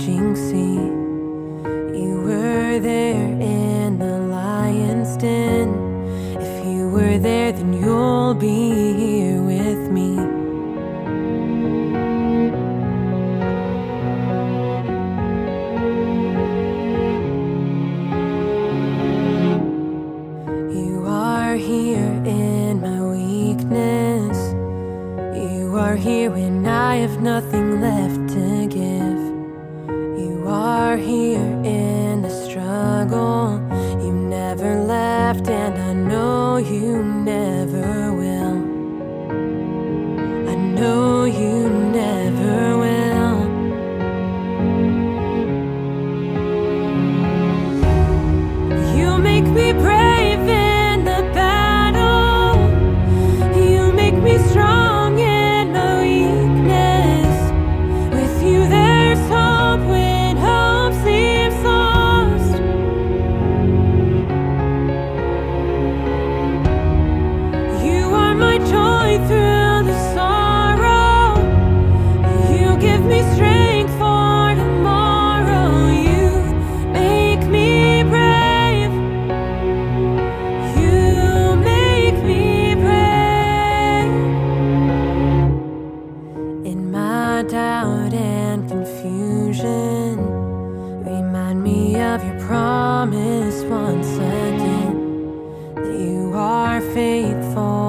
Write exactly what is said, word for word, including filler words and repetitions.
raging sea. You were there in the lion's den. If you were there, then you'll be here with me. You are here in my weakness. You are here when I have nothing left to give. You are here in the struggle. You never left, and I know you never will. I know you never will. You make me brave in the battle. You make me strong in my weakness. With you there's hope when hope seems lost. You are my joy through the sorrow. You give me strength for tomorrow. You make me brave. You make me brave. In my doubt and confusion, remind me of your promise once again, that you are faithful